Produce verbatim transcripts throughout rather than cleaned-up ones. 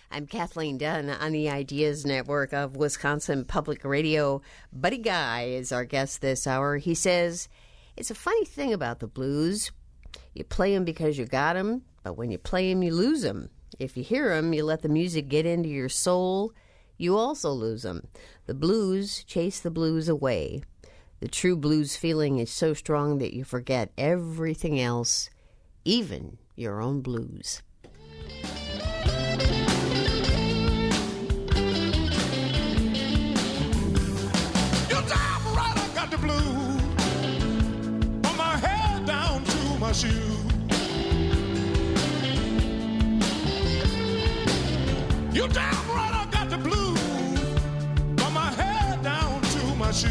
I'm Kathleen Dunn on the Ideas Network of Wisconsin Public Radio. Buddy Guy is our guest this hour. He says, it's a funny thing about the blues. You play them because you got them, but when you play them, you lose them. If you hear them, you let the music get into your soul, you also lose them. The blues chase the blues away. The true blues feeling is so strong that you forget everything else, even your own blues. The blue, put my head down to my shoe. You damn right I got the blue, put my head down to my shoe.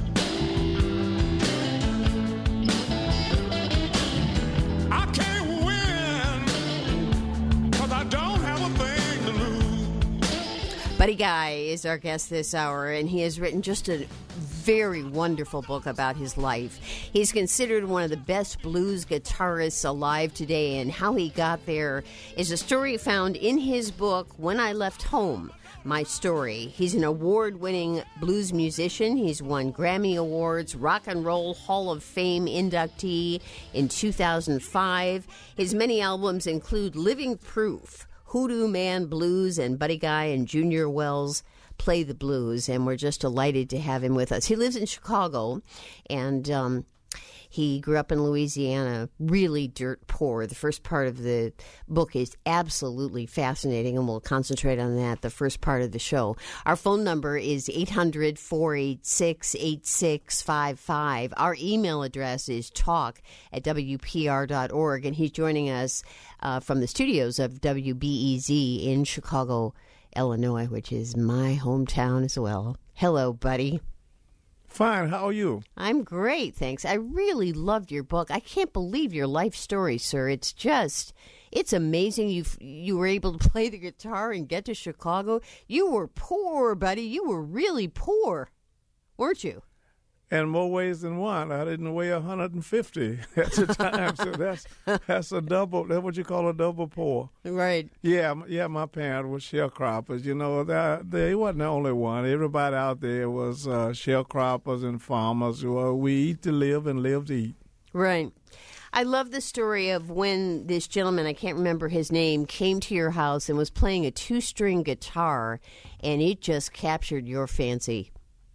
I can't win, cause I don't have a thing to lose. Buddy Guy is our guest this hour, and he has written just a very wonderful book about his life. He's considered one of the best blues guitarists alive today, and how he got there is a story found in his book, When I Left Home, My Story. He's an award-winning blues musician. He's won Grammy Awards, Rock and Roll Hall of Fame inductee in two thousand five. His many albums include Living Proof, Hoodoo Man Blues, and Buddy Guy and Junior Wells Play the Blues, and we're just delighted to have him with us. He lives in Chicago, and um, he grew up in Louisiana, really dirt poor. The first part of the book is absolutely fascinating, and we'll concentrate on that the first part of the show. Our phone number is eight hundred, four eight six, eight six five five. Our email address is talk at w p r dot org, and he's joining us uh, from the studios of W B E Z in Chicago, Illinois, which is my hometown as well. Hello, buddy. Fine. How are you? I'm great, thanks. I really loved your book. I can't believe your life story, sir. It's just, it's amazing you you were able to play the guitar and get to Chicago. You were poor, buddy. You were really poor, weren't you? In more ways than one. I didn't weigh one hundred fifty at the time, so that's that's a double. That's what you call a double poor. Right. Yeah, yeah. My parents were sharecroppers. You know, they, they wasn't the only one. Everybody out there was uh, sharecroppers and farmers. Well, we eat to live and live to eat. Right. I love the story of when this gentleman, I can't remember his name, came to your house and was playing a two-string guitar, and it just captured your fancy.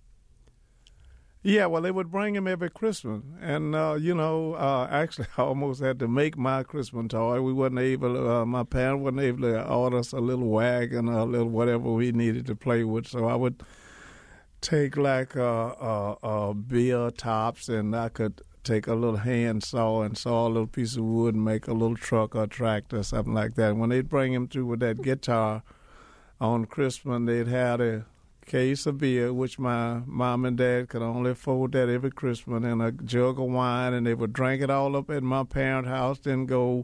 Yeah, well, they would bring him every Christmas. And, uh, you know, uh, actually, I almost had to make my Christmas toy. We wasn't able to, uh, my parents wasn't able to order us a little wagon or a little whatever we needed to play with. So I would take, like, uh, uh, uh, beer tops, and I could take a little hand saw and saw a little piece of wood and make a little truck or tractor or something like that. When they'd bring him through with that guitar on Christmas, they'd have a case of beer, which my mom and dad could only afford that every Christmas, and a jug of wine, and they would drink it all up at my parents' house, then go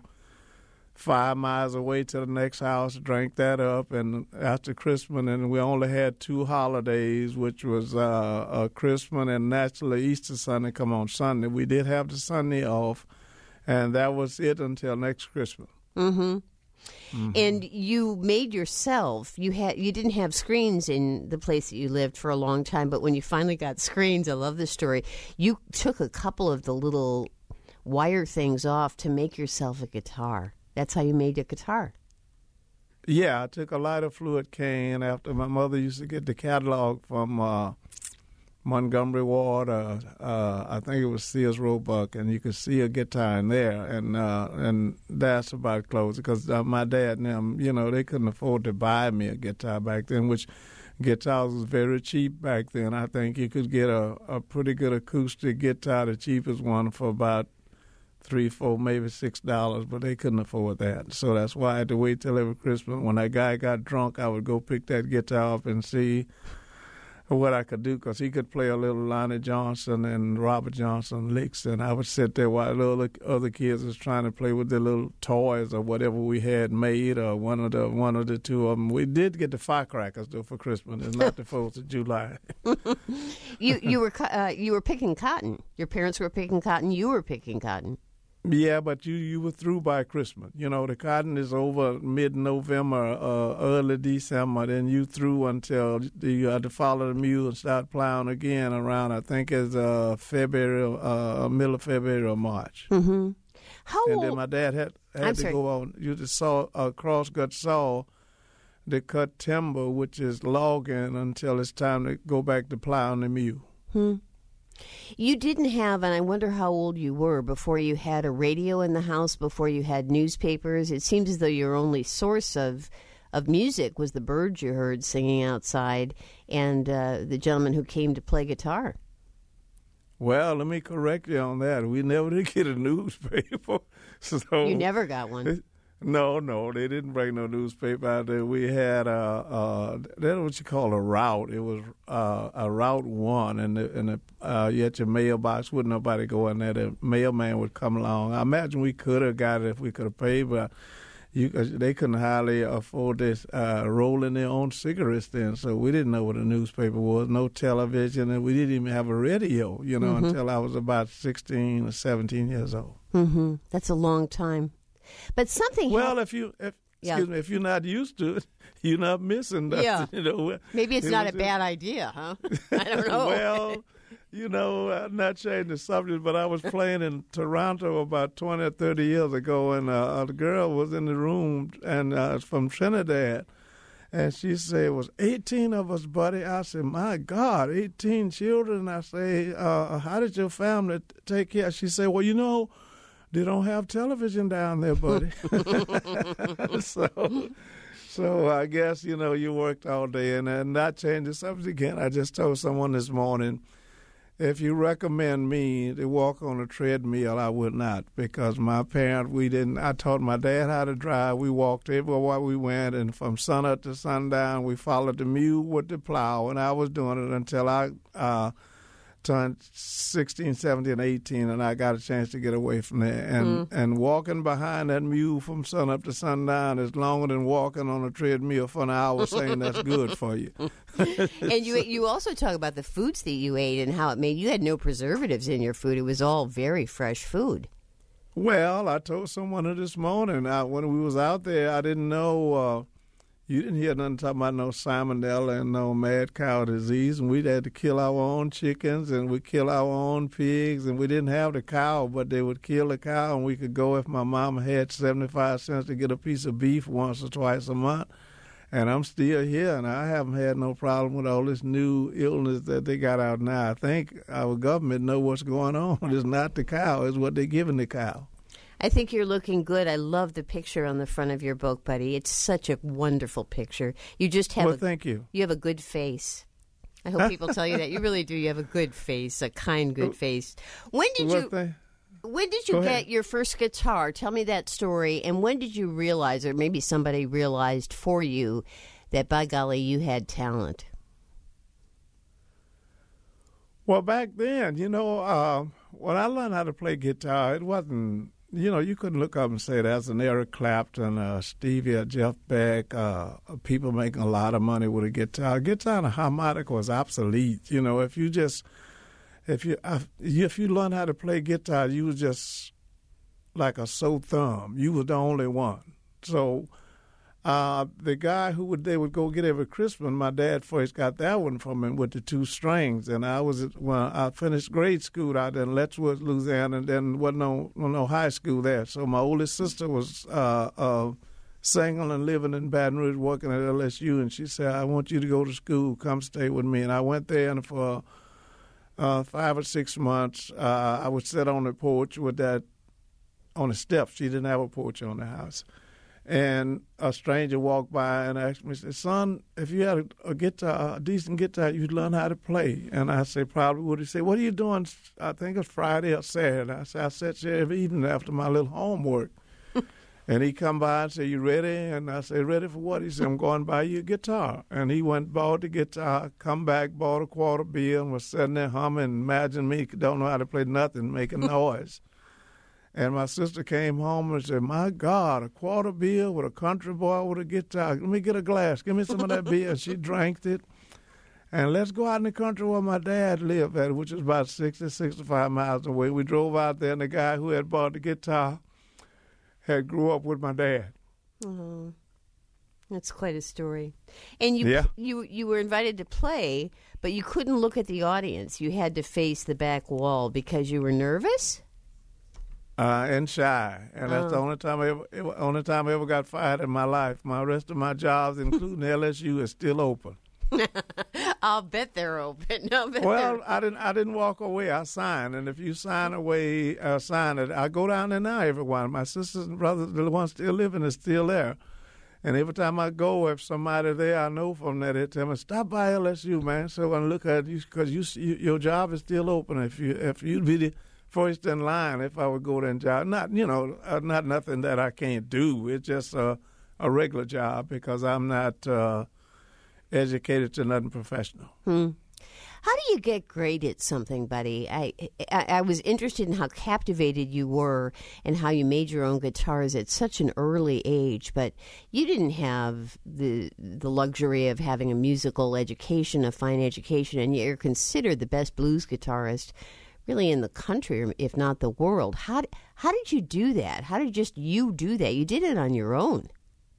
five miles away to the next house, drink that up, and after Christmas, and we only had two holidays, which was uh, uh, Christmas and naturally Easter Sunday come on Sunday. We did have the Sunday off, and that was it until next Christmas. Mm-hmm. Mm-hmm. And you made yourself, you had you didn't have screens in the place that you lived for a long time, but when you finally got screens, I love this story, you took a couple of the little wire things off to make yourself a guitar. That's how you made a guitar. Yeah, I took a lighter fluid can after my mother used to get the catalog from uh, Montgomery Ward, uh, uh, I think it was Sears Roebuck, and you could see a guitar in there, and uh, and that's about close, because uh, my dad and them, you know, they couldn't afford to buy me a guitar back then, which guitars was very cheap back then. I think you could get a, a pretty good acoustic guitar, the cheapest one, for about three, four, maybe six dollars, but they couldn't afford that. So that's why I had to wait till every Christmas. When that guy got drunk, I would go pick that guitar up and see what I could do, because he could play a little Lonnie Johnson and Robert Johnson licks, and I would sit there while the other, other kids was trying to play with their little toys or whatever we had made, or one of the one of the two of them. We did get the firecrackers though for Christmas. It's not the Fourth of July. you you were uh, you were picking cotton. Your parents were picking cotton. You were picking cotton. Yeah, but you, you were through by Christmas. You know, the cotton is over mid-November, uh, early December. Then you through until you had to follow the mule and start plowing again around, I think, it's uh, February, uh, middle of February or March. Mm-hmm. How and old? then my dad had, had I'm to sorry. go on. You just saw a cross-gut saw to cut timber, which is logging, until it's time to go back to plowing the mule. Hmm. You didn't have, and I wonder how old you were before you had a radio in the house, before you had newspapers. It seems as though your only source of of music was the birds you heard singing outside and uh, the gentleman who came to play guitar. Well, let me correct you on that. We never did get a newspaper. So You never got one. No, no, they didn't bring no newspaper out there. We had uh, uh, that's what you call a route. It was uh, a route one, and the, and the, uh, you had your mailbox. Wouldn't nobody go in there? The mailman would come along. I imagine we could have got it if we could have paid, but you they couldn't hardly afford this uh, rolling their own cigarettes then. So we didn't know what a newspaper was. No television, and we didn't even have a radio. You know, Mm-hmm. until I was about sixteen or seventeen years old. Mm-hmm. That's a long time. But something Well, hap- if you, if, Yeah. excuse me, if you're not used to it, you're not missing nothing. Yeah. You know, maybe it's It not a was bad idea, huh? I don't know. well, you know, I'm not changing the subject, but I was playing in Toronto about twenty or thirty years ago, and uh, a girl was in the room, and uh, from Trinidad, and she said, it was eighteen of us, buddy. I said, my God, eighteen children. I say, uh, how did your family take care? She said, well, you know, they don't have television down there, buddy. so, so I guess, you know, you worked all day. And, and not change the subject again, I just told someone this morning, if you recommend me to walk on a treadmill, I would not, because my parents, we didn't, I taught my dad how to drive. We walked everywhere we went, and from sunup to sundown, we followed the mule with the plow, and I was doing it until I uh, turned sixteen, seventeen, eighteen, and I got a chance to get away from there. And, Mm. and walking behind that mule from sunup to sundown is longer than walking on a treadmill for an hour saying that's good for you. And you you also talk about the foods that you ate and how it made you had no preservatives in your food. It was all very fresh food. Well, I told someone this morning, I, when we was out there, I didn't know, uh, you didn't hear nothing talking about no salmonella and no mad cow disease, and we had to kill our own chickens, and we kill our own pigs, and we didn't have the cow, but they would kill the cow, and we could go if my mama had seventy-five cents to get a piece of beef once or twice a month. And I'm still here, and I haven't had no problem with all this new illness that they got out now. I think our government know what's going on. It's not the cow, it's what they're giving the cow. I think you're looking good. I love the picture on the front of your book, buddy. It's such a wonderful picture. You just have Well, a, thank you. You have a good face. I hope people tell you that. You really do. You have a good face, a kind, good face. When did Well, you thank- When did you Go get ahead. your first guitar? Tell me that story. And when did you realize, or maybe somebody realized for you, that by golly, you had talent? Well, back then, you know, uh, when I learned how to play guitar, it wasn't, you know, you couldn't look up and say that's an Eric Clapton, uh, Stevie, or Jeff Beck, uh, people making a lot of money with a guitar. Guitar and a harmonica was obsolete. You know, if you just, if you, if you learn how to play guitar, you was just like a sore thumb. You was the only one. So, Uh, the guy who would they would go get every Christmas, my dad first got that one from him with the two strings. And I was when I finished grade school out in Letchworth, Louisiana, and then wasn't no no high school there. So my oldest sister was uh, uh, single and living in Baton Rouge, working at L S U, and she said, "I want you to go to school. Come stay with me." And I went there, and for uh, five or six months, uh, I would sit on the porch with that on the steps. She didn't have a porch on the house. And a stranger walked by and asked me, said, "Son, if you had a, a guitar, a decent guitar, you'd learn how to play." And I said, "Probably would." He said, "What are you doing?" I think it's Friday or Saturday. I said, "I sat here every evening after my little homework." And he come by and said, "You ready?" And I said, "Ready for what?" He said, "I'm going to buy you a guitar." And he went, bought the guitar, come back, bought a quarter bill, and was sitting there humming. Imagine me, don't know how to play nothing, making noise. And my sister came home and said, "My God, a quarter beer with a country boy with a guitar. Let me get a glass. Give me some of that beer." And she drank it. and let's go out in the country where my dad lived at, which is about sixty, sixty-five miles away. We drove out there, and the guy who had bought the guitar had grew up with my dad. Oh, that's quite a story. And you, Yeah. you, you were invited to play, but you couldn't look at the audience. You had to face the back wall because you were nervous? Uh, and shy, and that's the Oh. only time I ever, it- only time I ever got fired in my life. My rest of my jobs, including L S U, is still open. I'll bet they're open. I'll bet Well, they're- I didn't. I didn't walk away. I signed, and if you sign away, uh, sign it. I go down there now. Everyone, my sisters and brothers, the ones still living, is still there. And every time I go, if somebody there I know from there, they tell me, "Stop by L S U, man, so I can look at you because you, you, your job is still open. If you, if you'd be the first in line, if I would go there and job, not you know, uh, not nothing that I can't do. It's just uh, a regular job because I'm not uh, educated to nothing professional." Hmm. How do you get great at something, buddy? I, I I was interested in how captivated you were and how you made your own guitars at such an early age, but you didn't have the the luxury of having a musical education, a fine education, and you're considered the best blues guitarist really in the country, if not the world. How, how did you do that? How did just you do that? You did it on your own.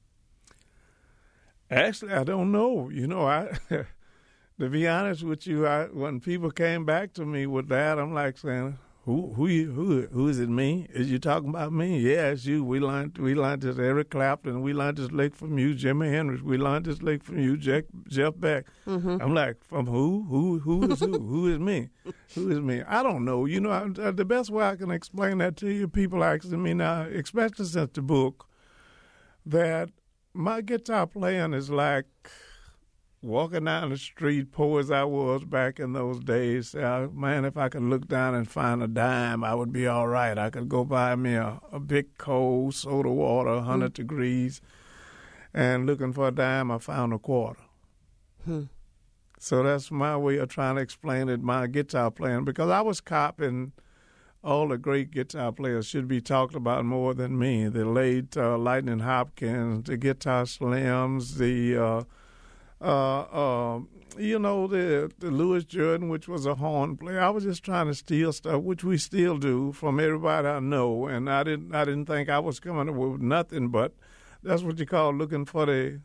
Actually, I don't know. You know, I to be honest with you, I when people came back to me with that, I'm like saying, "Who, who, you, who, who is it? Me? Is you talking about me? Yeah, it's you. We learned, we learned this Eric Clapton. We learned this lick from you, Jimi Hendrix. We learned this lick from you, Jeff, Jeff Beck." Mm-hmm. I'm like, "From who? Who, who is who? Who is me? Who is me? I don't know. You know, I, the best way I can explain that to you, people asking me now, especially since the book, that my guitar playing is like walking down the street, poor as I was back in those days. Uh, man, if I could look down and find a dime, I would be all right. I could go buy me a, a big cold soda water, one hundred mm. degrees, and looking for a dime, I found a quarter. Hmm. So that's my way of trying to explain it, my guitar playing, because I was copying all the great guitar players should be talked about more than me. The late uh, Lightning Hopkins, the Guitar Slims, the, uh, uh, uh, you know, the, the Louis Jordan, which was a horn player. I was just trying to steal stuff, which we still do, from everybody I know. And I didn't, I didn't think I was coming up with nothing, but that's what you call looking for the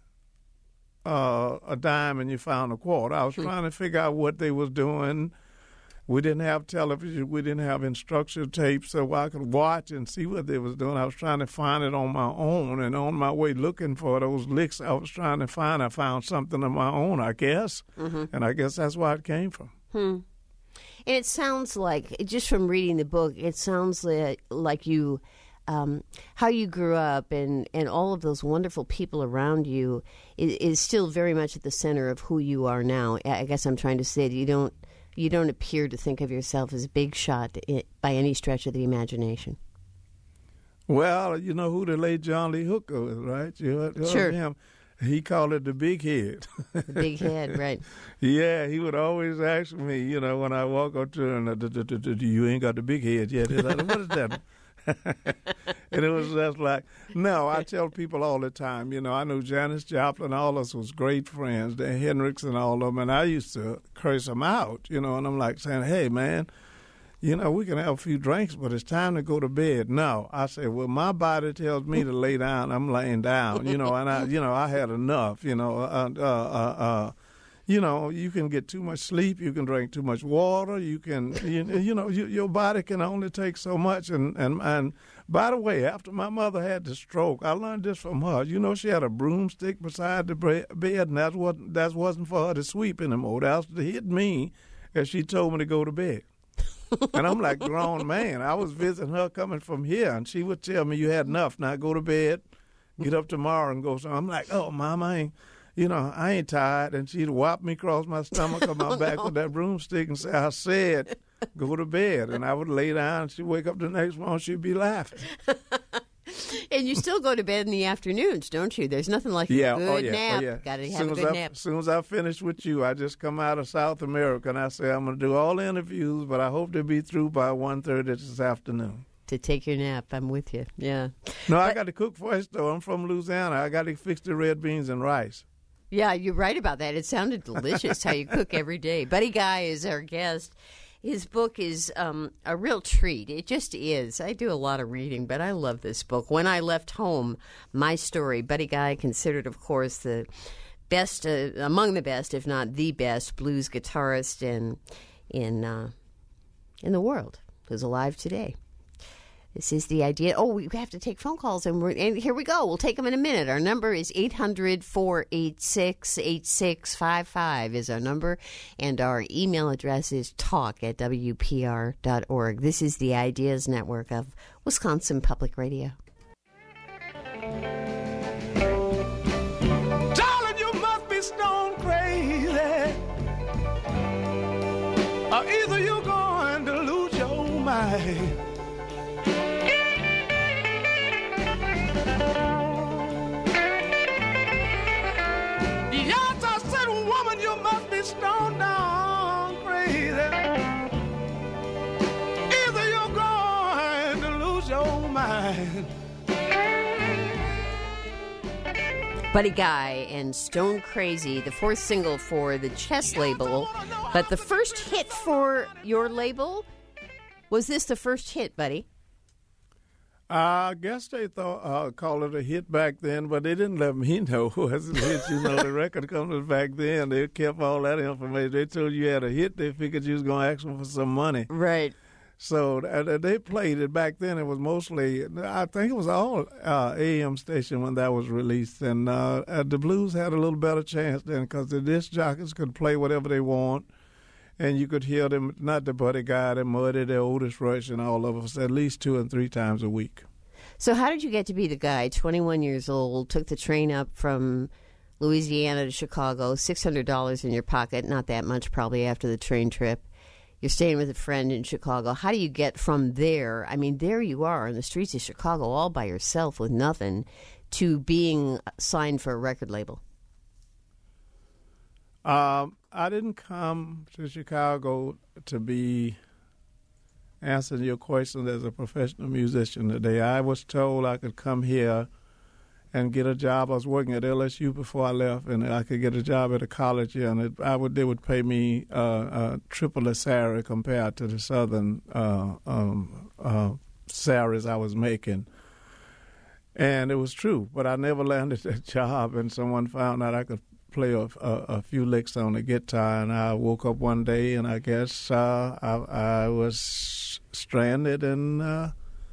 uh, a dime and you found a quarter. I was trying to figure out what they was doing. We didn't have television. We didn't have instruction tapes, so I could watch and see what they was doing. I was trying to find it on my own, and on my way looking for those licks I was trying to find, I found something of my own, I guess, mm-hmm. and I guess that's where it came from. Hmm. And it sounds like, just from reading the book, it sounds like, like you, um, how you grew up and, and all of those wonderful people around you is, is still very much at the center of who you are now. I guess I'm trying to say that you don't You don't appear to think of yourself as a big shot by any stretch of the imagination. Well, you know who the late John Lee Hooker is, right? You heard, heard sure. him. He called it the big head. The big head, right. Yeah, he would always ask me, you know, when I walk up to him, you ain't got the big head yet. Like, what is that? And it was just like, no, I tell people all the time, you know, I knew Janis Joplin, all of us was great friends, the Hendrix and all of them, and I used to curse them out, you know, and I'm like saying, hey, man, you know, we can have a few drinks, but it's time to go to bed. No, I say, well, my body tells me to lay down, I'm laying down, you know, and I, you know, I had enough, you know, uh, uh, uh, uh you know, you can get too much sleep, you can drink too much water, you can, you, you know, you, your body can only take so much. And, and, and by the way, after my mother had the stroke, I learned this from her. You know, she had a broomstick beside the bed, and that wasn't, that wasn't for her to sweep anymore. That was to hit me if she told me to go to bed. And I'm like, grown man. I was visiting her coming from here, and she would tell me, you had enough, now go to bed, get up tomorrow and go. So I'm like, oh, Mom, I ain't. You know, I ain't tired, and she'd whop me across my stomach or my oh, back no. with that broomstick and say, I said, go to bed. And I would lay down, and she'd wake up the next morning, she'd be laughing. And you still go to bed in the afternoons, don't you? There's nothing like yeah, a good oh, yeah, nap. Oh, yeah. Got to have soon a good I, nap. As soon as I finish with you, I just come out of South America, and I say, I'm going to do all the interviews, but I hope to be through by one thirty this afternoon. To take your nap. I'm with you, yeah. No, but, I got to cook first, though. I'm from Louisiana. I got to fix the red beans and rice. Yeah, you're right about that. It sounded delicious how you cook every day. Buddy Guy is our guest. His book is um, a real treat. It just is. I do a lot of reading, but I love this book. When I Left Home, My Story. Buddy Guy, considered, of course, the best, uh, among the best, if not the best, blues guitarist in in uh, in the world, who's alive today. This is the idea. Oh, we have to take phone calls, and, we're, and here we go. We'll take them in a minute. Our number is eight hundred, four eight six, eight six five five is our number, and our email address is talk at W P R dot org. This is the Ideas Network of Wisconsin Public Radio. Darling, you must be stone crazy, or either you're going to lose your mind. Yes, I said, woman, you must be stone down crazy. Either you're going to lose your mind. Buddy Guy and Stone Crazy, the fourth single for the Chess label. But the first hit for your label, was this the first hit, Buddy? I guess they thought uh, called it a hit back then, but they didn't let me know it was a hit. You know, the record companies back then, they kept all that information. They told you you had a hit, they figured you was going to ask them for some money. Right. So uh, they played it back then. It was mostly, I think it was all uh, A M station when that was released. And uh, uh, the blues had a little better chance then because the disc jockeys could play whatever they want. And you could hear them, not the Buddy Guy, the Muddy, the Otis Rush, and all of us at least two and three times a week. So how did you get to be the guy, twenty-one years old, took the train up from Louisiana to Chicago, six hundred dollars in your pocket, not that much probably after the train trip. You're staying with a friend in Chicago. How do you get from there, I mean, there you are in the streets of Chicago all by yourself with nothing, to being signed for a record label? Um, I didn't come to Chicago to be answering your question as a professional musician today. I was told I could come here and get a job. I was working at L S U before I left, and I could get a job at a college here, and it, I would they would pay me uh, uh, triple the salary compared to the southern uh, um, uh, salaries I was making. And it was true, but I never landed that job, and someone found out I could play a, a, a few licks on the guitar, and I woke up one day, and I guess uh, I, I was stranded, and uh,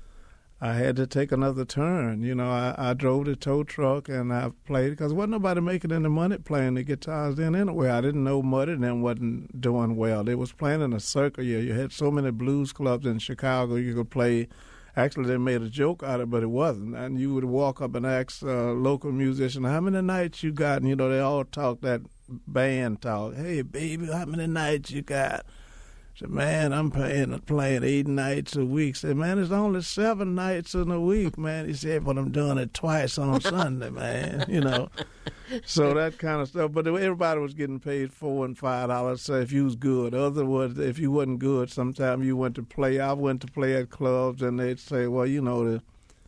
I had to take another turn. You know, I, I drove the tow truck, and I played, because wasn't nobody making any money playing the guitars then anyway. I didn't know Muddy and them wasn't doing well. They was playing in a circle year. You had so many blues clubs in Chicago you could play. Actually, they made a joke out of it, but it wasn't. And you would walk up and ask a local musician, how many nights you got? And, you know, they all talk that band talk. Hey, baby, how many nights you got? I said, man, I'm playing, playing eight nights a week. I said, man, it's only seven nights in a week, man. He said, but I'm doing it twice on Sunday, man, you know. So that kind of stuff. But everybody was getting paid four and five dollars. So if you was good, otherwise, if you wasn't good, sometimes you went to play. I went to play at clubs, and they'd say, "Well, you know, the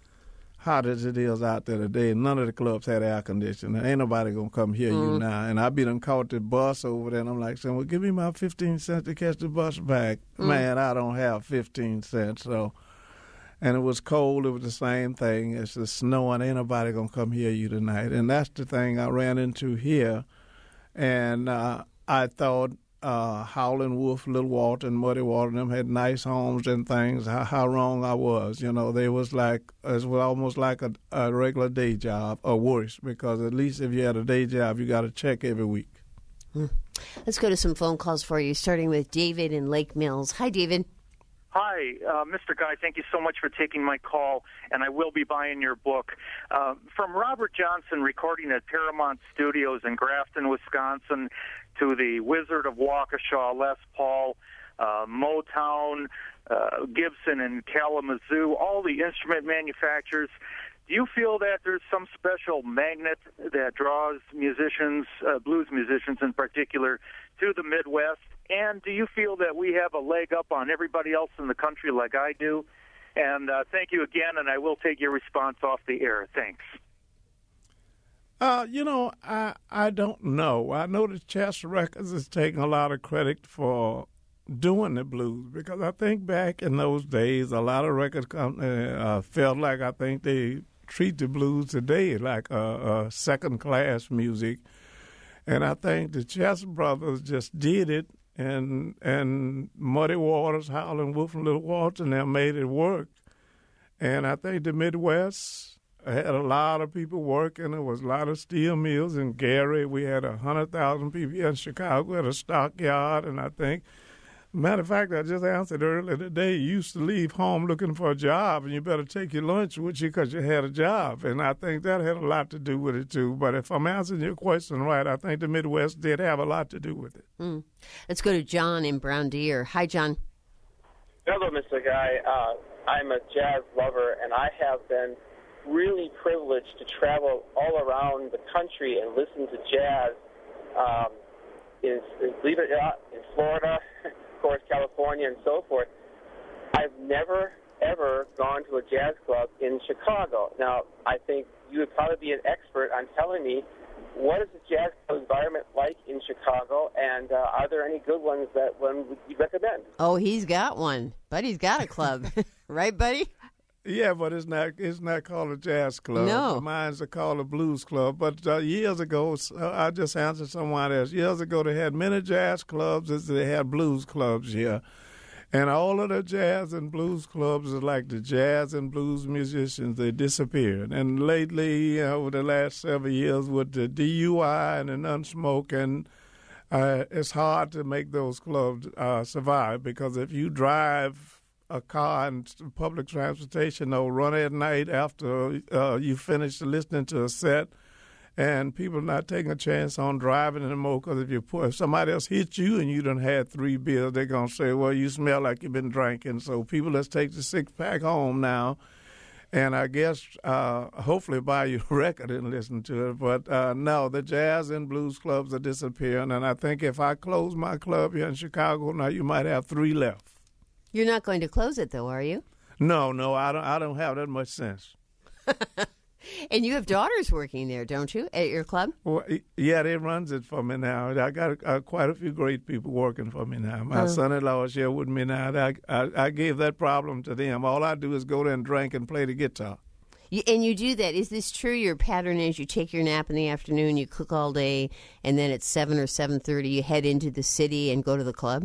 hot as it is out there today, none of the clubs had air conditioning. Ain't nobody gonna come hear mm. you now." And I be done caught the bus over there, and I'm like saying, "Well, give me my fifteen cents to catch the bus back." Mm. Man, I don't have fifteen cents, so. And it was cold. It was the same thing. It's the snowing. Ain't nobody going to come hear you tonight. And that's the thing I ran into here. And uh, I thought uh, Howlin' Wolf, Little Walter, and Muddy Walter, them had nice homes and things. How, how wrong I was. You know, they was like, it was almost like a, a regular day job, or worse, because at least if you had a day job, you got a check every week. Hmm. Let's go to some phone calls for you, starting with David in Lake Mills. Hi, David. Hi, uh, Mister Guy. Thank you so much for taking my call, and I will be buying your book. Uh, from Robert Johnson recording at Paramount Studios in Grafton, Wisconsin, to the Wizard of Waukesha, Les Paul, uh, Motown, uh, Gibson, and Kalamazoo, all the instrument manufacturers, do you feel that there's some special magnet that draws musicians, uh, blues musicians in particular, to the Midwest? And do you feel that we have a leg up on everybody else in the country like I do? And uh, thank you again, and I will take your response off the air. Thanks. Uh, you know, I I don't know. I know that Chess Records is taking a lot of credit for doing the blues, because I think back in those days, a lot of record companies uh, felt like I think they treat the blues today like a, a second-class music, and I think the Chess Brothers just did it, and and Muddy Waters, Howlin' Wolf, and Little Walter, and them made it work, and I think the Midwest had a lot of people working. There was a lot of steel mills in Gary. We had a hundred thousand people here in Chicago at a stockyard, and I think, matter of fact, I just answered earlier today, you used to leave home looking for a job, and you better take your lunch with you because you had a job, and I think that had a lot to do with it too. But if I'm answering your question right, I think the Midwest did have a lot to do with it. Mm. Let's go to John in Brown Deer. Hi, John. Hello, Mister Guy. Uh, I'm a jazz lover, and I have been really privileged to travel all around the country and listen to jazz um, in, in, believe it or not, in Florida, of course, California, and so forth. I've never, ever gone to a jazz club in Chicago. Now, I think you would probably be an expert on telling me, what is the jazz club environment like in Chicago, and uh, are there any good ones that one would you recommend? Oh, he's got one. Buddy's got a club. Right, Buddy? Yeah, but it's not it's not called a jazz club. No. Mine's called a blues club. But uh, years ago, uh, I just answered someone else. Years ago, they had many jazz clubs as they had blues clubs here. And all of the jazz and blues clubs are like the jazz and blues musicians. They disappeared. And lately, uh, over the last several years, with the D U I and the non-smoking, uh, it's hard to make those clubs uh, survive, because if you drive a car and public transportation, they'll run at night after uh, you finish listening to a set, and people are not taking a chance on driving anymore, because if you put, if somebody else hits you and you done had three beers, they're going to say, well, you smell like you've been drinking. So people, let's take the six-pack home now, and I guess uh, hopefully buy your record and listen to it. But uh, no, the jazz and blues clubs are disappearing, and I think if I close my club here in Chicago now, you might have three left. You're not going to close it, though, are you? No, no, I don't. I don't have that much sense. And you have daughters working there, don't you, at your club? Well, yeah, they runs it for me now. I got uh, quite a few great people working for me now. My oh. son-in-law is here with me now. I, I I gave that problem to them. All I do is go there and drink and play the guitar. You, and you do that. Is this true? Your pattern is you take your nap in the afternoon, you cook all day, and then at seven or seven thirty you head into the city and go to the club?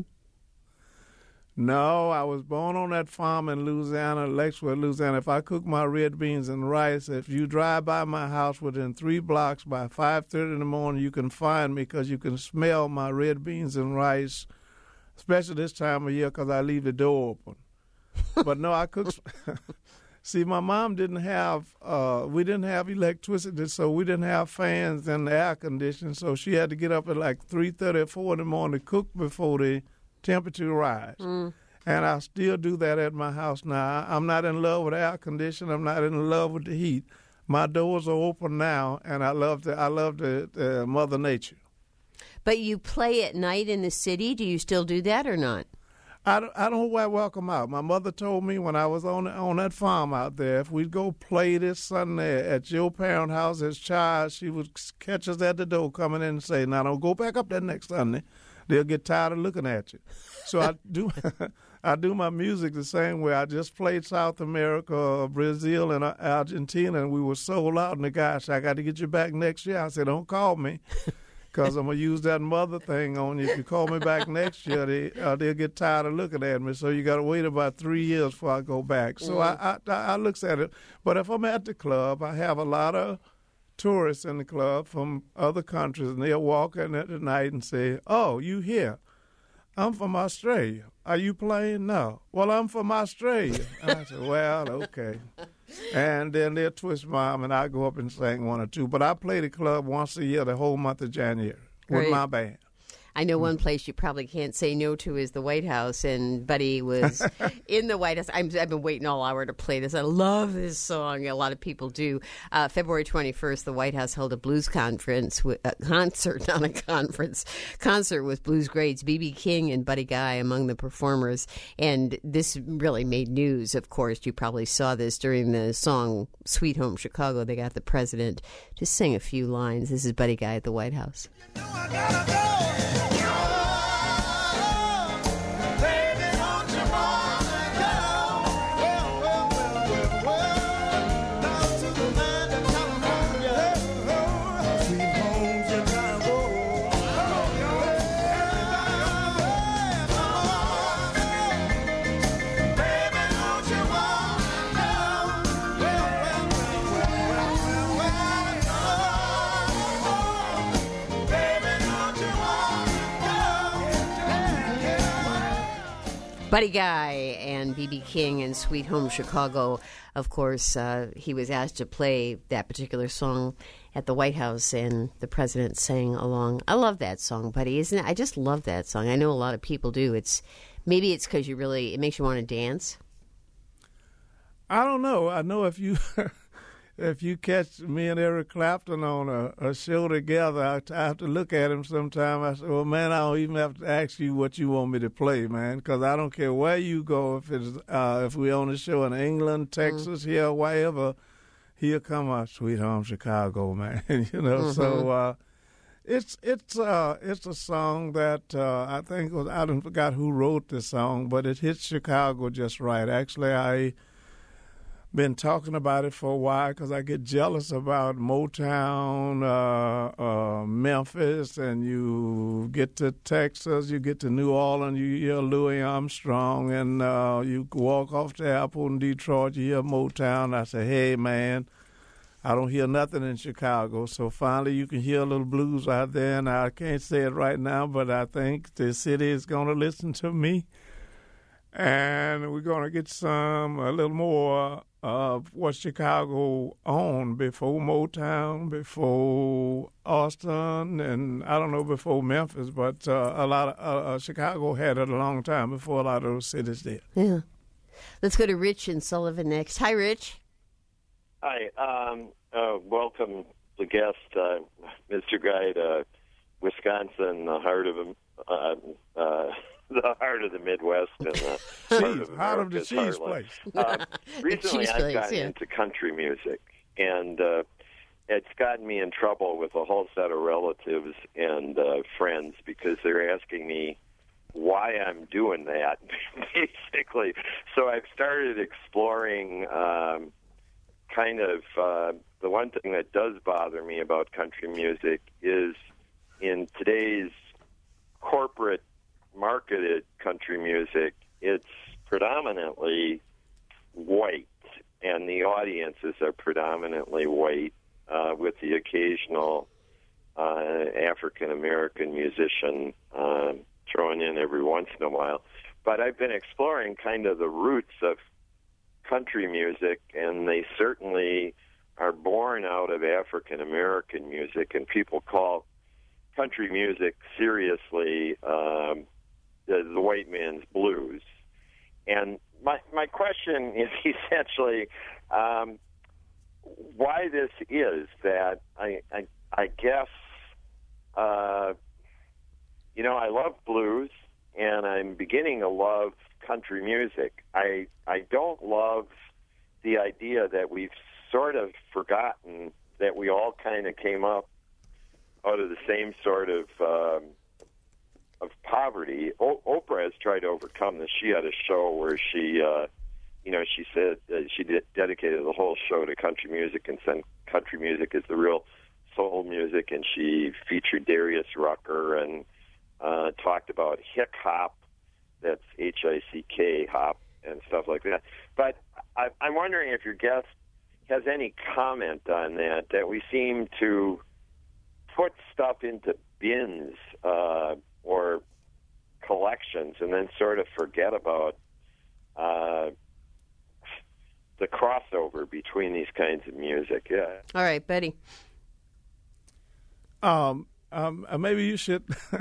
No, I was born on that farm in Louisiana, Lexwood, Louisiana. If I cook my red beans and rice, if you drive by my house within three blocks by five thirty in the morning, you can find me, because you can smell my red beans and rice, especially this time of year, because I leave the door open. But no, I cook. See, my mom didn't have, uh, we didn't have electricity, so we didn't have fans and air conditioning, so she had to get up at like three thirty or four in the morning to cook before the temperature rise. Mm. And I still do that at my house now. I'm not in love with air conditioning. I'm not in love with the heat. My doors are open now, and I love the I love the, the Mother Nature. But you play at night in the city. Do you still do that or not? I don't, I don't welcome out. My mother told me when I was on on that farm out there, if we'd go play this Sunday at your parent house as child, she would catch us at the door coming in and say, now don't go back up that next Sunday. They'll get tired of looking at you. So I do I do my music the same way. I just played South America, Brazil, and Argentina, and we were sold out. And the guy said, I got to get you back next year. I said, don't call me, because I'm going to use that mother thing on you. If you call me back next year, they, uh, they'll get tired of looking at me. So you got to wait about three years before I go back. So mm. I, I, I looks at it. But if I'm at the club, I have a lot of tourists in the club from other countries, and they'll walk in at the night and say, oh, you here? I'm from Australia. Are you playing? No. Well, I'm from Australia. And I said, well, okay. And then they'll twist my arm, and I go up and sing one or two. But I play the club once a year, the whole month of January, Great. with my band. I know one place you probably can't say no to is the White House, and Buddy was in the White House. I'm, I've been waiting all hour to play this. I love this song. A lot of people do. Uh, February twenty-first, the White House held a blues conference, with, a concert, not a conference, concert with blues greats B B King and Buddy Guy among the performers. And this really made news, of course. You probably saw this during the song Sweet Home Chicago. They got the president to sing a few lines. This is Buddy Guy at the White House. You know I gotta go. Buddy Guy and B B King and Sweet Home Chicago. Of course, uh, he was asked to play that particular song at the White House, and the president sang along. I love that song, Buddy, isn't it? I just love that song. I know a lot of people do. It's maybe it's because you really it makes you want to dance. I don't know. I know if you if you catch me and Eric Clapton on a, a show together, I, I have to look at him sometime. I say, well, man, I don't even have to ask you what you want me to play, man, because I don't care where you go. If it's uh, if we're on a show in England, Texas, mm-hmm. here, wherever, he'll come out, Sweet Home Chicago, man. you know, mm-hmm. so uh, it's it's uh, it's a song that uh, I think was I don't forgot who wrote this song, but it hits Chicago just right. Actually, I. been talking about it for a while because I get jealous about Motown, uh, uh, Memphis, and you get to Texas, you get to New Orleans, you hear Louis Armstrong, and uh, you walk off the airport in Detroit, you hear Motown. I say, hey, man, I don't hear nothing in Chicago. So finally you can hear a little blues out there, and I can't say it right now, but I think the city is going to listen to me. And we're going to get some, a little more of what Chicago owned before Motown, before Austin, and I don't know, before Memphis, but uh, a lot of uh, uh, Chicago had it a long time before a lot of those cities did. Yeah. Let's go to Rich and Sullivan next. Hi, Rich. Hi. Um, uh, welcome, the guest, uh, Mister Guy, to Wisconsin, the heart of uh, uh, the heart of the Midwest and the heart of, heart of the cheese heartland. place. Uh, recently, cheese I've place, gotten yeah. into country music, and uh, it's gotten me in trouble with a whole set of relatives and uh, friends because they're asking me why I'm doing that, basically. So I've started exploring um, kind of uh, the one thing that does bother me about country music is in today's corporate marketed country music, it's predominantly white, and the audiences are predominantly white, uh, with the occasional uh, African-American musician uh, thrown in every once in a while. But I've been exploring kind of the roots of country music, and they certainly are born out of African-American music, and people call country music seriously um, the, the white man's blues. And my my question is essentially um, why this is that I I, I guess uh, you know I love blues and I'm beginning to love country music. I I don't love the idea that we've sort of forgotten that we all kind of came up out of the same sort of um, of poverty. O- Oprah has tried to overcome this. She had a show where she, uh, you know, she said uh, she did, dedicated the whole show to country music and said country music is the real soul music, and she featured Darius Rucker and uh, talked about hick hop, that's H I C K hop, and stuff like that. But I, I'm wondering if your guest has any comment on that, that we seem to put stuff into bins uh, or collections and then sort of forget about uh, the crossover between these kinds of music. Yeah. All right, Betty. Um, um, maybe you should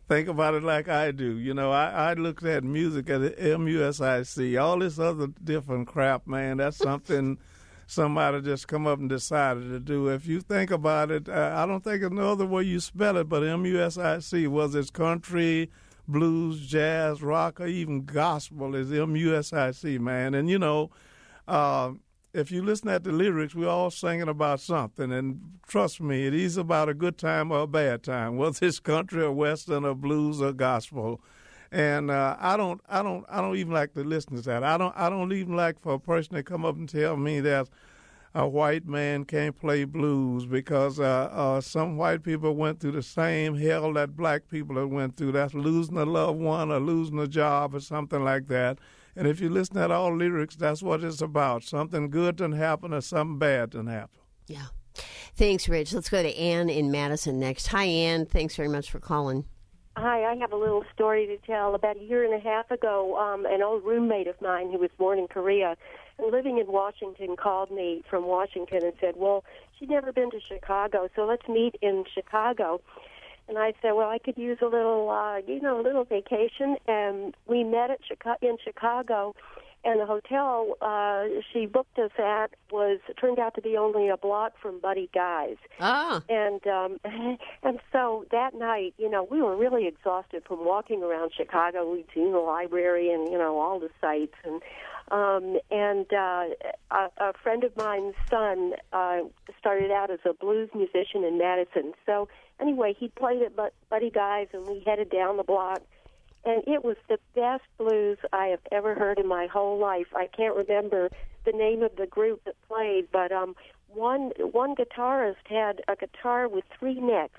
think about it like I do. You know, I, I looked at music at the M U S I C. All this other different crap, man, that's something somebody just come up and decided to do. If you think about it, uh, I don't think there's no other way you spell it, but M U S I C, was it country, blues, jazz, rock, or even gospel, is M U S I C, man. And, you know, uh, if you listen at the lyrics, we're all singing about something. And trust me, it is about a good time or a bad time, whether it's country or western or blues or gospel. And uh, I don't, I don't, I don't even like to listen to that. I don't, I don't even like for a person to come up and tell me that a white man can't play blues because uh, uh, some white people went through the same hell that black people have went through. That's losing a loved one or losing a job or something like that. And if you listen at all lyrics, that's what it's about. Something good done happen or something bad done happen. Yeah. Thanks, Rich. Let's go to Ann in Madison next. Hi, Ann. Thanks very much for calling. Hi, I have a little story to tell. About a year and a half ago, um, an old roommate of mine who was born in Korea and living in Washington called me from Washington and said, well, she'd never been to Chicago, so let's meet in Chicago. And I said, well, I could use a little, uh, you know, a little vacation. And we met at Chica- in Chicago, and the hotel uh, she booked us at was turned out to be only a block from Buddy Guy's. Ah. And um, and so that night, you know, we were really exhausted from walking around Chicago. We'd seen the library and, you know, all the sights. And um, and uh, a, a friend of mine's son uh, started out as a blues musician in Madison. So anyway, he played at Buddy Guy's, and we headed down the block. And it was the best blues I have ever heard in my whole life. I can't remember the name of the group that played, but um, one one guitarist had a guitar with three necks.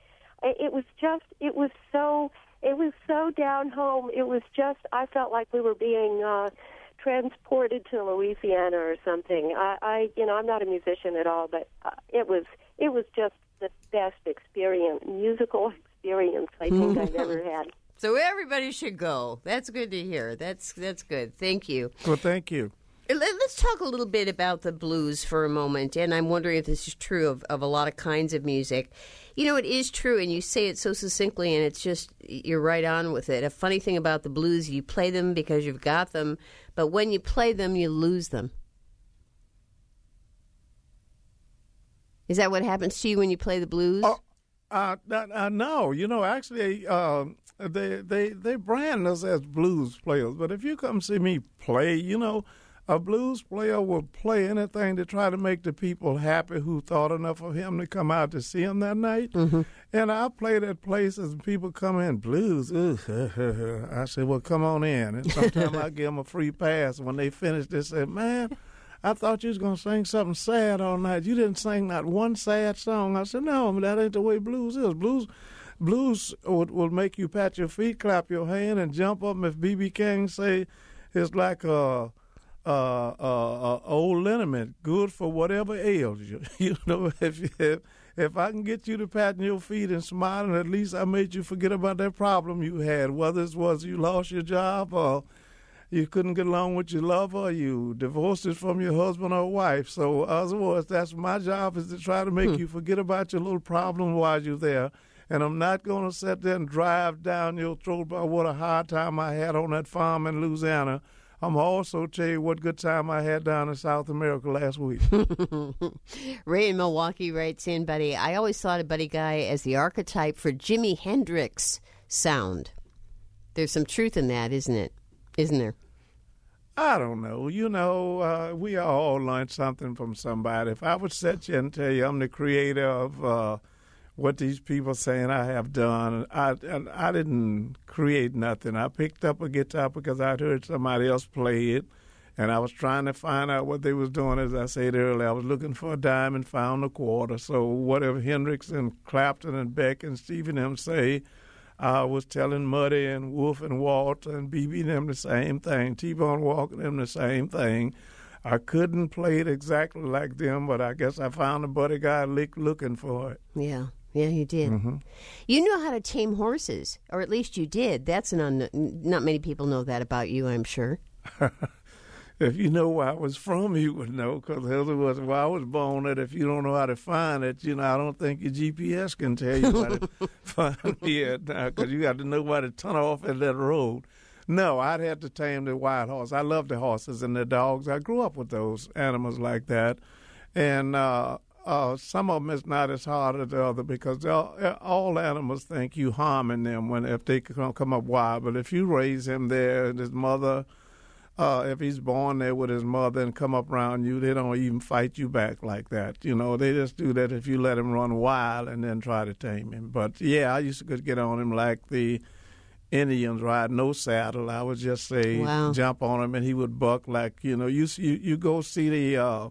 It was just, it was so, it was so down home. It was just, I felt like we were being uh, transported to Louisiana or something. I, I, you know, I'm not a musician at all, but uh, it was, it was just the best experience, musical experience I think I've ever had. So everybody should go. That's good to hear. That's that's good. Thank you. Well, thank you. Let's talk a little bit about the blues for a moment, and I'm wondering if this is true of, of a lot of kinds of music. You know, it is true, and you say it so succinctly, and it's just, you're right on with it. A funny thing about the blues, you play them because you've got them, but when you play them, you lose them. Is that what happens to you when you play the blues? Oh, uh, uh, no. You know, actually, uh, they, they, they brand us as blues players, but if you come see me play, you know, a blues player will play anything to try to make the people happy who thought enough of him to come out to see him that night. Mm-hmm. And I played at places and people come in, blues. Ugh, I said, well, come on in. And sometimes I give them a free pass. When they finish, they say, man, I thought you was going to sing something sad all night. You didn't sing not one sad song. I said, no, that ain't the way blues is. Blues blues will, will make you pat your feet, clap your hand, and jump up. If B B King say it's like a... Uh, uh, uh, old liniment, good for whatever ails you. You know, if, if if I can get you to patting your feet and smiling, at least I made you forget about that problem you had, whether it was you lost your job or you couldn't get along with your lover, or you divorced it from your husband or wife. So, otherwise, that's my job, is to try to make hmm. you forget about your little problem while you're there. And I'm not going to sit there and drive down your throat about what a hard time I had on that farm in Louisiana. I'm also tell you what good time I had down in South America last week. Ray in Milwaukee writes in, Buddy, I always thought of Buddy Guy as the archetype for Jimi Hendrix sound. There's some truth in that, isn't it? Isn't there? I don't know. You know, uh, we all learned something from somebody. If I would sit you and tell you I'm the creator of uh, what these people saying I have done, I and I didn't create nothing. I picked up a guitar because I'd heard somebody else play it, and I was trying to find out what they was doing. As I said earlier, I was looking for a dime and found a quarter. So whatever Hendrix and Clapton and Beck and Stevie and them say, I was telling Muddy and Wolf and Walt and B B them the same thing, T-Bone Walker them the same thing. I couldn't play it exactly like them, but I guess I found a Buddy Guy lick looking for it. Yeah. Yeah, you did. Mm-hmm. You know how to tame horses, or at least you did. That's an un- not many people know that about you, I'm sure. if you know where I was from, you would know, because it was where I was born. That if you don't know how to find it, you know, I don't think your G P S can tell you where to find me at now, because you got to know where to turn off at that road. No, I'd have to tame the wild horse. I love the horses and the dogs. I grew up with those animals like that. And uh, uh, some of them is not as hard as the other, because all, all animals think you harming them when if they come, come up wild. But if you raise him there and his mother, uh, if he's born there with his mother and come up around you, they don't even fight you back like that. You know, they just do that if you let him run wild and then try to tame him. But, yeah, I used to get on him like the Indians ride no saddle. I would just say wow. jump on him and he would buck like, you know, you you, you go see the uh,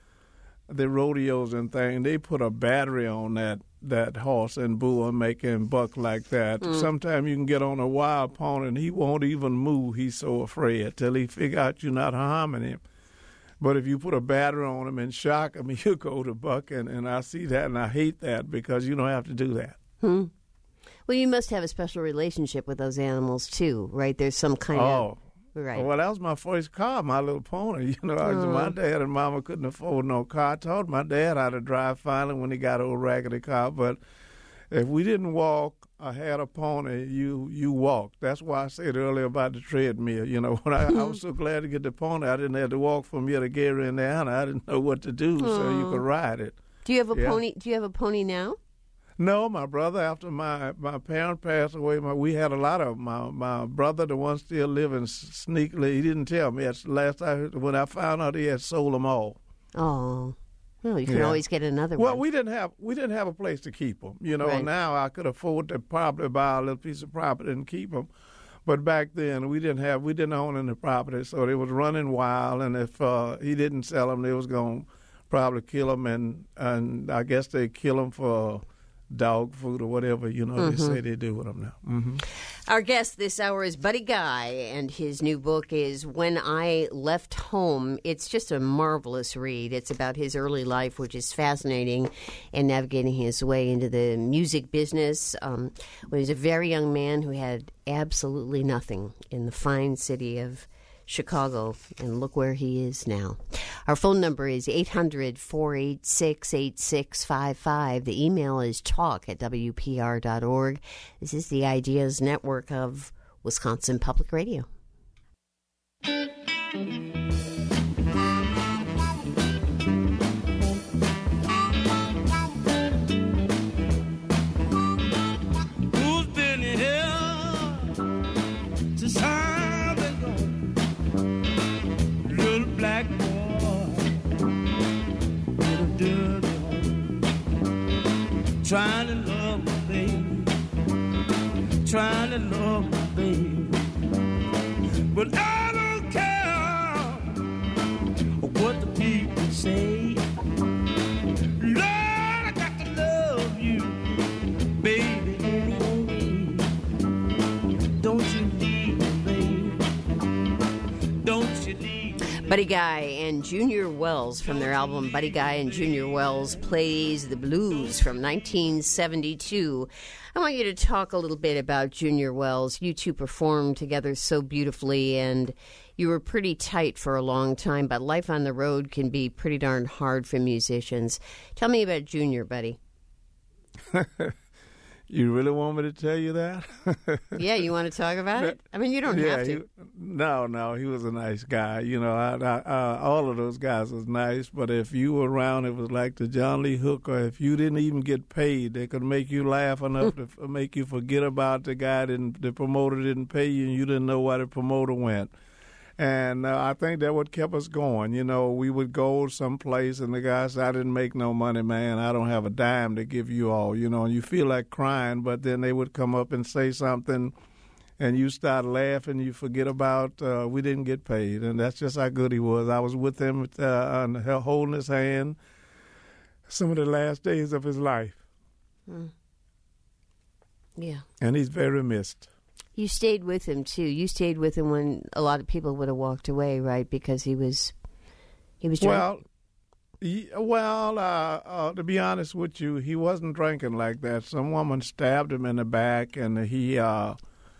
the rodeos and things. They put a battery on that, that horse and bull and make him buck like that. Mm. Sometimes you can get on a wild pony and he won't even move. He's so afraid till he figure out you're not harming him. But if you put a battery on him and shock him, he'll go to buck. And, and I see that and I hate that, because you don't have to do that. Hmm. Well, you must have a special relationship with those animals, too, right? There's some kind oh. of... Right. Well, that was my first car, My Little Pony. You know, oh. my dad and Mama couldn't afford no car. I taught my dad how to drive finally when he got an old raggedy car. But if we didn't walk or had a pony, you you walked. That's why I said earlier about the treadmill. You know, when I, I was so glad to get the pony, I didn't have to walk from here to Gary, Indiana. I didn't know what to do, oh. so you could ride it. Do you have a yeah. pony? Do you have a pony now? No, my brother, after my, my parents passed away, my, we had a lot of them. My, my brother, the one still living sneakily, he didn't tell me. That's last I heard, when I found out he had sold them all. Oh, well, you can yeah. always get another well, one. Well, we didn't have we didn't have a place to keep them. You know, right. now I could afford to probably buy a little piece of property and keep them. But back then, we didn't have we didn't own any property, so they was running wild. And if uh, he didn't sell them, they was going to probably kill them, and and I guess they kill them for dog food or whatever, you know, mm-hmm. they say they do with them now. Mm-hmm. Our guest this hour is Buddy Guy, and his new book is When I Left Home. It's just a marvelous read. It's about his early life, which is fascinating, and navigating his way into the music business. Um, when he was a very young man who had absolutely nothing in the fine city of Chicago, and look where he is now. Our phone number is eight hundred, four eight six, eight six five five. The email is talk at w p r dot org. This is the Ideas Network of Wisconsin Public Radio. Who's been here since I've been gone? Little black boy, little dirty home, trying to love my baby, trying to love my baby, but I don't care what the people say. Lord, I got to love you, baby, anyway. Don't you leave me, baby. Don't you leave me. Buddy Guy and Junior Wells from their album Buddy Guy and Junior Wells Plays the Blues from nineteen seventy-two. I want you to talk a little bit about Junior Wells. You two performed together so beautifully, and you were pretty tight for a long time, but life on the road can be pretty darn hard for musicians. Tell me about Junior, Buddy. You really want me to tell you that? Yeah, you want to talk about it? I mean, you don't yeah, have to. He, no, no, he was a nice guy. You know, I, I, uh, all of those guys was nice, but if you were around, it was like the John Lee Hooker. If you didn't even get paid, they could make you laugh enough to f- make you forget about the guy, didn't, the promoter didn't pay you, and you didn't know why the promoter went. And uh, I think that what kept us going. You know, we would go someplace, and the guy said, I didn't make no money, man. I don't have a dime to give you all, you know, and you feel like crying, but then they would come up and say something, and you start laughing, you forget about uh, we didn't get paid. And that's just how good he was. I was with him uh, and holding his hand some of the last days of his life. Mm. Yeah. And he's very missed. You stayed with him, too. You stayed with him when a lot of people would have walked away, right? Because he was, he was drunk. Well, he, well, uh, uh, to be honest with you, he wasn't drinking like that. Some woman stabbed him in the back, and he, uh,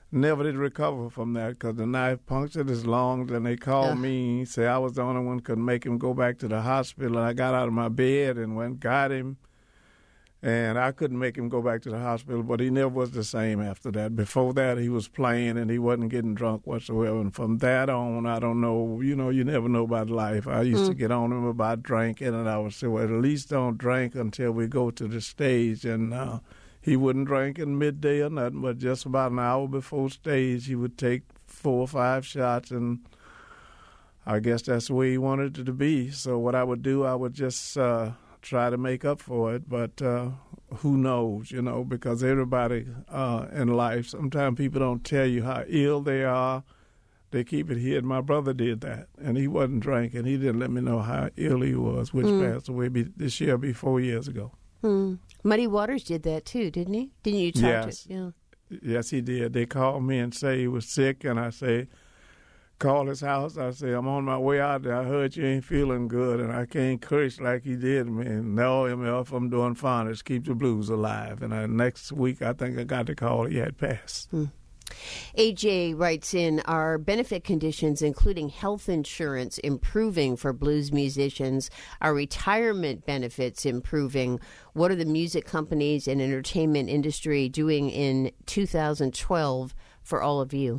never did recover from that because the knife punctured his lungs, and they called Ugh. me, say I was the only one could make him go back to the hospital. And I got out of my bed and went got him, and I couldn't make him go back to the hospital, but he never was the same after that. Before that, he was playing, and he wasn't getting drunk whatsoever. And from that on, I don't know, you know, you never know about life. I used mm. to get on him about drinking, and I would say, well, at least don't drink until we go to the stage. And uh, he wouldn't drink at midday or nothing, but just about an hour before stage, he would take four or five shots, and I guess that's the way he wanted it to be. So what I would do, I would just uh, try to make up for it, but uh, who knows, you know, because everybody uh, in life, sometimes people don't tell you how ill they are. They keep it hid. My brother did that, and he wasn't drinking. He didn't let me know how ill he was, which mm. passed away be, this year, be four years ago. Mm. Muddy Waters did that too, didn't he? Didn't you talk yes. to him? Yeah. Yes, he did. They called me and say he was sick, and I say, call his house. I say, I'm on my way out there. I heard you ain't feeling good, and I can't curse like he did me. And no, M F, I'm doing fine. Let's keep the blues alive. And uh, next week, I think I got the call he had passed. Hmm. A J writes in, are benefit conditions, including health insurance, improving for blues musicians? Are retirement benefits improving? What are the music companies and entertainment industry doing in two thousand twelve for all of you?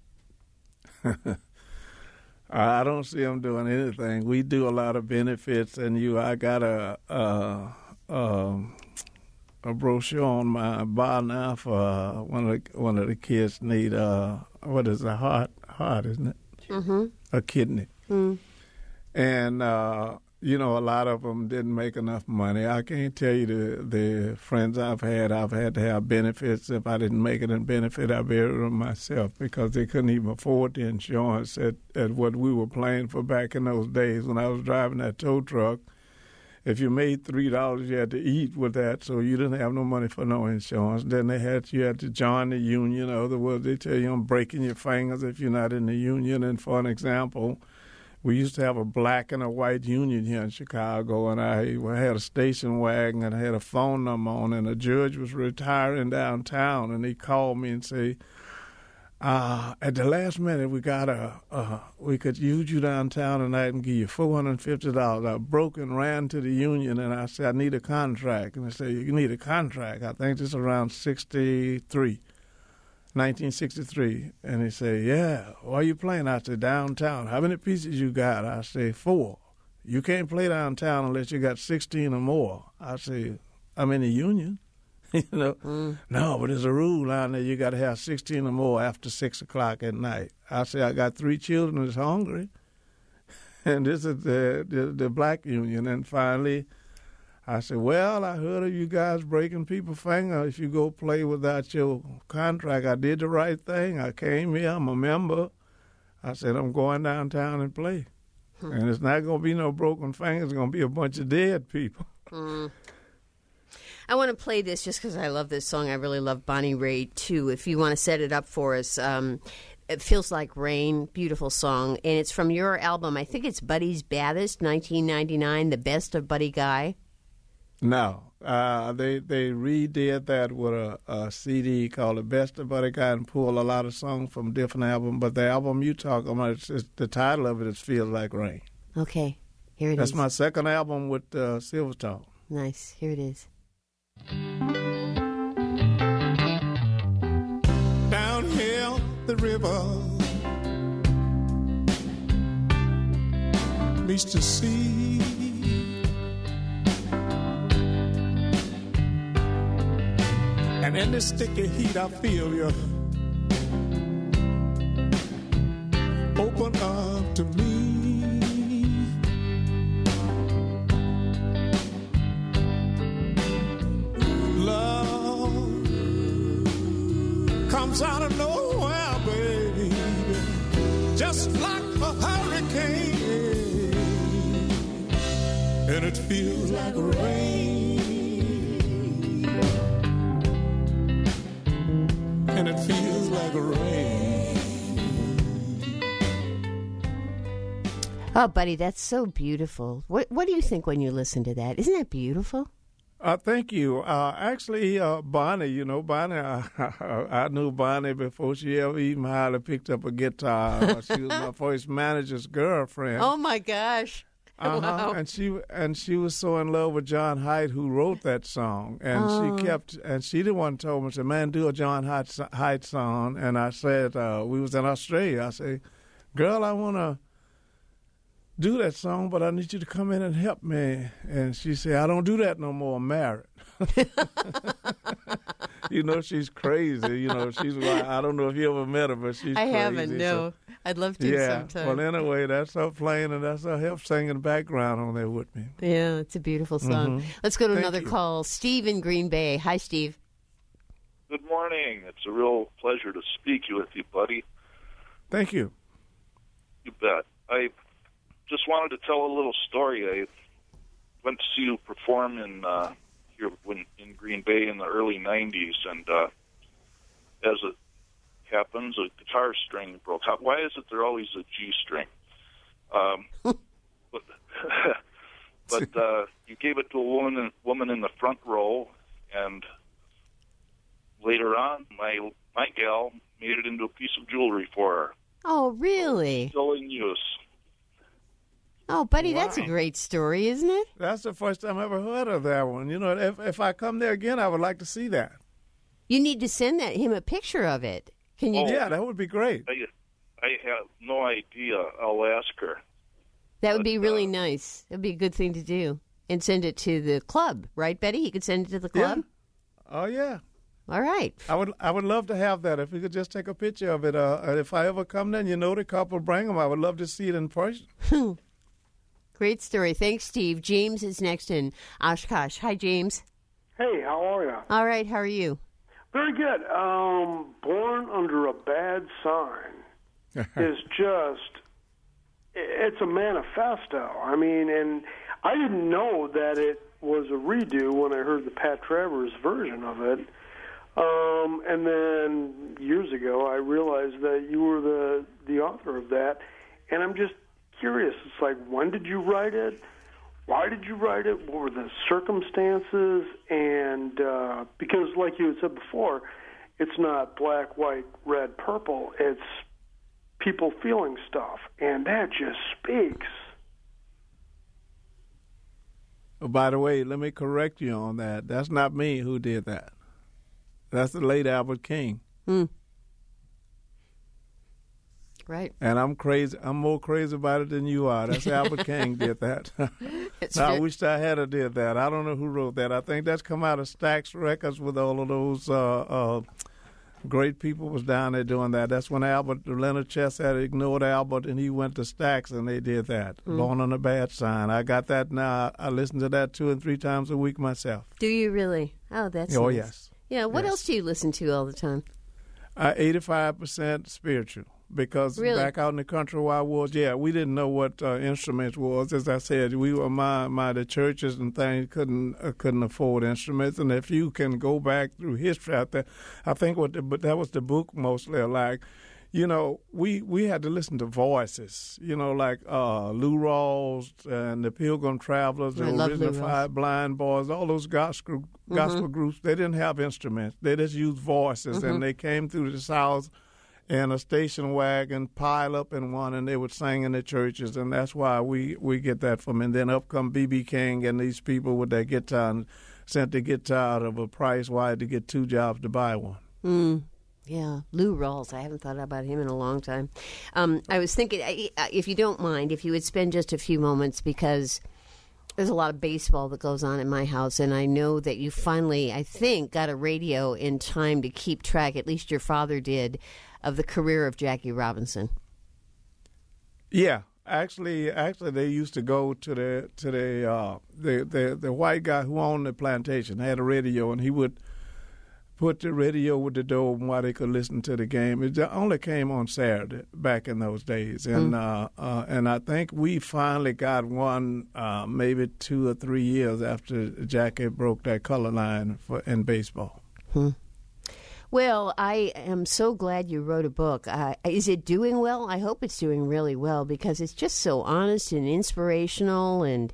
I don't see them doing anything. We do a lot of benefits, and you, I got a a, a, a brochure on my bar now for uh, one of the, one of the kids need uh what is a heart heart isn't it? Mm-hmm. A kidney, mm. and uh, you know, a lot of them didn't make enough money. I can't tell you the the friends I've had. I've had to have benefits. If I didn't make it in benefit, I buried them myself because they couldn't even afford the insurance at, at what we were paying for back in those days when I was driving that tow truck. If you made three dollars, you had to eat with that, so you didn't have no money for no insurance. Then they had you had to join the union. In other words, they tell you I'm breaking your fingers if you're not in the union. And for an example, we used to have a black and a white union here in Chicago, and I had a station wagon and I had a phone number on, and a judge was retiring downtown, and he called me and said, uh, at the last minute, we got a, uh, we could use you downtown tonight and give you four hundred fifty dollars. I broke and ran to the union, and I said, I need a contract. And they said, you need a contract. I think this is around sixty-three. nineteen sixty-three, and he said, yeah, why are you playing? I said, downtown. How many pieces you got? I said, four. You can't play downtown unless you got sixteen or more. I said, I'm in the union. you know, mm. No, but there's a rule down there. You got to have sixteen or more after six o'clock at night. I said, I got three children that's hungry, and this is the, the, the black union. And finally, I said, well, I heard of you guys breaking people's fingers if you go play without your contract. I did the right thing. I came here. I'm a member. I said, I'm going downtown and play. Hmm. And it's not going to be no broken fingers. It's going to be a bunch of dead people. Mm. I want to play this just because I love this song. I really love Bonnie Raitt, too. If you want to set it up for us, um, It Feels Like Rain, beautiful song. And it's from your album, I think it's Buddy's Baddest, nineteen ninety-nine, The Best of Buddy Guy. No, uh, they they redid that with a, a C D called The Best of Buddy Guy and pulled a lot of songs from different albums. But the album you talk about, it's, it's, the title of it is Feels Like Rain. Okay, here it That's is. That's my second album with uh, Silvertone. Nice, here it is. Downhill the river meets the sea. And in the sticky heat, I feel you open up to me. Love comes out of nowhere, baby, just like a hurricane, and it feels like rain. And it feels like rain. Oh, Buddy, that's so beautiful. What What do you think when you listen to that? Isn't that beautiful? Uh, thank you. Uh, actually, uh, Bonnie, you know, Bonnie, I, I knew Bonnie before she ever even hardly picked up a guitar. She was my first manager's girlfriend. Oh, my gosh. Uh-huh. Wow. And she and she was so in love with John Haidt, who wrote that song. And Oh. she kept, and she the one told me, said, man, do a John Haidt, Haidt song. And I said, uh, we was in Australia. I said, girl, I want to do that song, but I need you to come in and help me. And she said, I don't do that no more. I'm married. You know, she's crazy. You know, she's like, I don't know if you ever met her, but she's I crazy. haven't, no. So, I'd love to yeah. sometime. Well, anyway, that's her playing, and that's her help singing background on there with me. Yeah, it's a beautiful song. Mhm. Let's go to Thank another you. call. Steve in Green Bay. Hi, Steve. Good morning. It's a real pleasure to speak with you, buddy. Thank you. You bet. I just wanted to tell a little story. I went to see you perform in uh, here when, in Green Bay in the early nineties, and uh, as it happens, a guitar string broke out. Why is it there always a G string? Um, but but uh, you gave it to a woman, woman in the front row, and later on, my my gal made it into a piece of jewelry for her. Oh, really? Still in use. Oh, buddy, that's a Wow. great story, isn't it? That's the first time I ever heard of that one. You know, if if I come there again, I would like to see that. You need to send that him a picture of it. Can you? Oh. Yeah, that would be great. I, I have no idea. I'll ask her. That would be but, really uh, nice. That'd be a good thing to do. And send it to the club, right, Betty? You could send it to the Yeah. club? Oh yeah, All right. I would I would love to have that. If we could just take a picture of it. Uh, if I ever come there, and you know the couple, bring them. I would love to see it in person. Great story. Thanks, Steve. James is next in Oshkosh. Hi, James. Hey, how are you? All right, how are you? Very good. Um, Born Under a Bad Sign is just, it's a manifesto. I mean, and I didn't know that it was a redo when I heard the Pat Travers version of it. Um, and then years ago, I realized that you were the, the author of that. And I'm just curious. It's like, when did you write it? Why did you write it? What were the circumstances? And uh, because, like you had said before, it's not black, white, red, purple. It's people feeling stuff. And that just speaks. Oh, by the way, let me correct you on that. That's not me who did that. That's the late Albert King. Hmm. Right. And I'm crazy. I'm more crazy about it than you are. That's Albert King did that. It's Now, I fit- wish I had a did that. I don't know who wrote that. I think that's come out of Stax Records with all of those uh, uh, great people was down there doing that. That's when Albert, Leonard Chess had ignored Albert, and he went to Stax, and they did that. Mm. Born on a Bad Sign. I got that now. I listen to that two and three times a week myself. Do you really? Oh, that's Oh, nice. yes. Yeah, what Yes. else do you listen to all the time? Uh, eighty-five percent spiritual. Because Really? back out in the country where I was, yeah, we didn't know what uh, instruments was. As I said, we were my my the churches and things couldn't uh, couldn't afford instruments. And if you can go back through history out there, I think what the, but that was the book mostly like. You know, we, we had to listen to voices. You know, like uh, Lou Rawls and the Pilgrim Travelers, I the love Lou original Five Blind Boys, all those gospel gospel groups. They didn't have instruments. They just used voices, and they came through the South in a station wagon, pile up in one, and they would sing in the churches, and that's why we, we get that from. And then up come B B King and these people with their guitar and sent the guitar out of a price wide to get two jobs to buy one. Mm. Yeah, Lou Rawls. I haven't thought about him in a long time. Um, I was thinking, I- I- if you don't mind, if you would spend just a few moments, because there's a lot of baseball that goes on in my house, and I know that you finally, I think, got a radio in time to keep track, at least your father did, of the career of Jackie Robinson. Yeah, actually, actually, they used to go to the to the uh, the, the the white guy who owned the plantation had a radio, and he would put the radio with the dome while they could listen to the game. It only came on Saturday back in those days, and mm. uh, uh, and I think we finally got one uh, maybe two or three years after Jackie broke that color line for in baseball. Hmm. Well, I am so glad you wrote a book. Uh, is it doing well? I hope it's doing really well, because it's just so honest and inspirational, and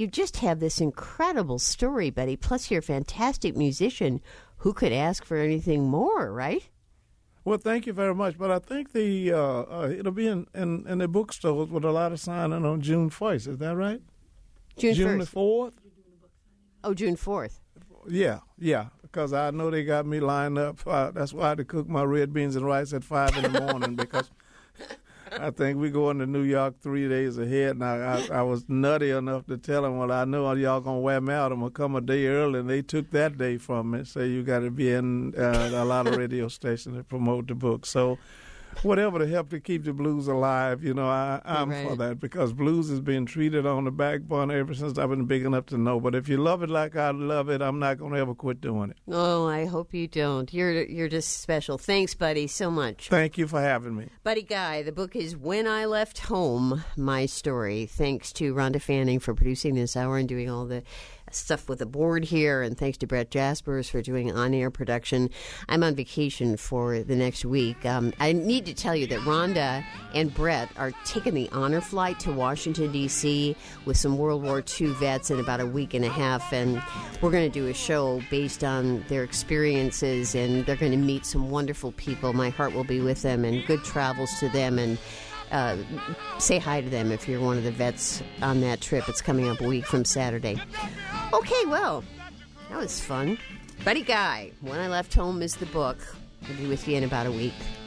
you just have this incredible story, Buddy. Plus, you're a fantastic musician. Who could ask for anything more, right? Well, thank you very much. But I think the uh, uh, it'll be in, in, in the bookstores with a lot of signing on June first. Is that right? June, June first. the fourth? Oh, June fourth. Yeah, yeah, because I know they got me lined up. Uh, that's why I had to cook my red beans and rice at five in the morning because I think we going to New York three days ahead. And I, I, I was nutty enough to tell them, well, I know y'all going to wear me out. I'm going to come a day early. And they took that day from me. So you got to be in uh, a lot of radio stations to promote the book. So whatever to help to keep the blues alive, you know, I, I'm right. for that because blues has been treated on the back burner ever since I've been big enough to know. But if you love it like I love it, I'm not going to ever quit doing it. Oh, I hope you don't. You're you're just special. Thanks, Buddy, so much. Thank you for having me. Buddy Guy, the book is When I Left Home, My Story. Thanks to Rhonda Fanning for producing this hour and doing all the stuff with the board here, and thanks to Brett Jaspers for doing on-air production. I'm on vacation for the next week. Um, I need to tell you that Rhonda and Brett are taking the honor flight to Washington, D C with some World War Two vets in about a week and a half, and we're going to do a show based on their experiences, and they're going to meet some wonderful people. My heart will be with them, and good travels to them, and Uh, say hi to them if you're one of the vets on that trip. It's coming up a week from Saturday. Okay, well, that was fun. Buddy Guy, When I Left Home is the book. I'll be with you in about a week.